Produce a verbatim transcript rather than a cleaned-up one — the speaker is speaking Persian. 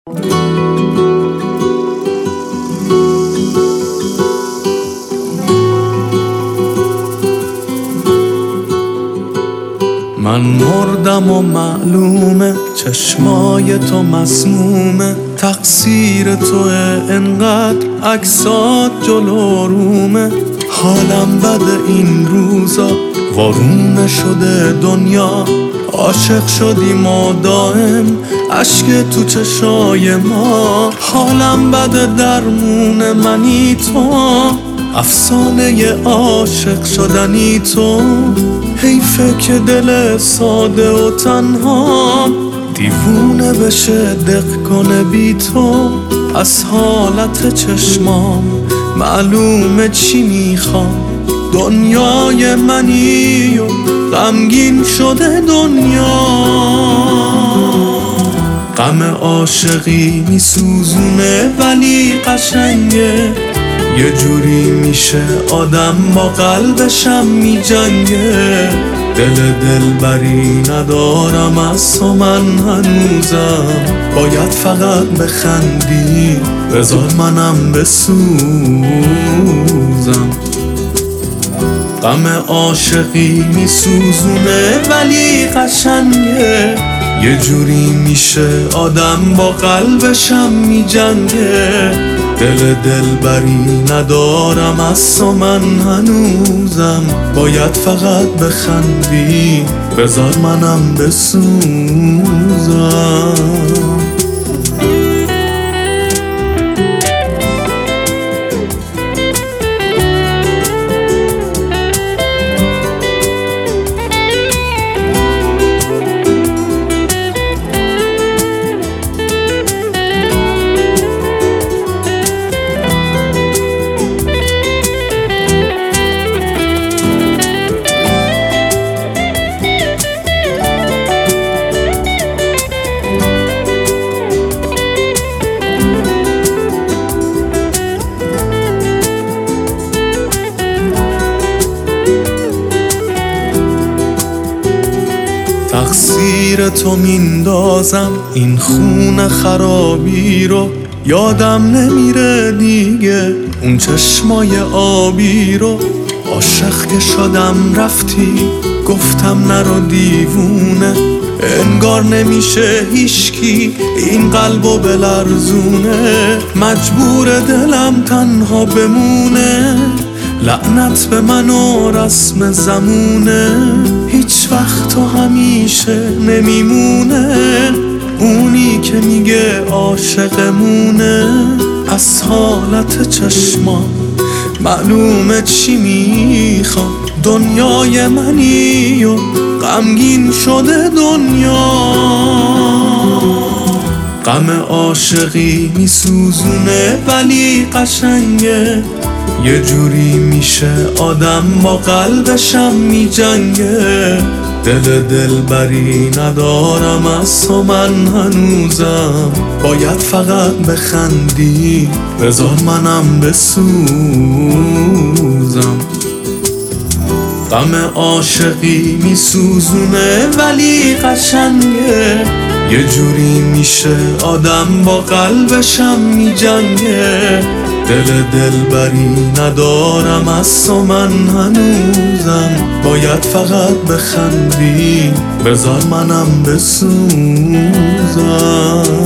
من مردم و معلومه چشمای تو مسمومه، تقصیر توه انقدر عکسات جلو رومه. حالم بده این روزا، وارونه شده دنیا، عاشق شدیم و دائم اشک تو چشای ما. حالم بده درمون منی تو، افسانه عاشق شدنی تو. حیفه که دل ساده و تنها دیوونه بشه دق کنه بی تو. از حالت چشمام معلومه چی میخوام، دنیای منی و غمگین شده دنیا. غم عاشقی میسوزونه ولی قشنگه، یه جوری میشه آدم با قلبشم میجنگه. دل دلبری ندارم از تو من هنوزم، باید فقط بخندی بذار منم بسوزم. غم عاشقی میسوزونه ولی قشنگه، یه جوری میشه آدم با قلبشم میجنگه. دل دلبری ندارم از تو من هنوزم، باید فقط بخندی بذار منم بسوزم. تقصیر تو میندازم این خون خرابی رو، یادم نمیره دیگه اون چشمای آبی رو. عاشق که شدم رفتی گفتم نرو دیوونه، انگار نمیشه هیچکی این قلبو بلرزونه. مجبور دلم تنها بمونه، لعنت به من و رسم زمونه. هیچ وقت تو همیشه نمیمونه، اونی که میگه عاشقمونه. از حالت چشما معلومه چی میخوام، دنیای منی و غمگین شده دنیا. غم عاشقی میسوزونه ولی قشنگه، یه جوری میشه آدم با قلبشم میجنگه. دل دلبری ندارم از تو من هنوزم، باید فقط بخندی بذار منم بسوزم. غم عاشقی میسوزونه ولی قشنگه، یه جوری میشه آدم با قلبشم میجنگه. دل دلبری ندارم از تو من هنوزم، باید فقط بخندی بذار منم بسوزم.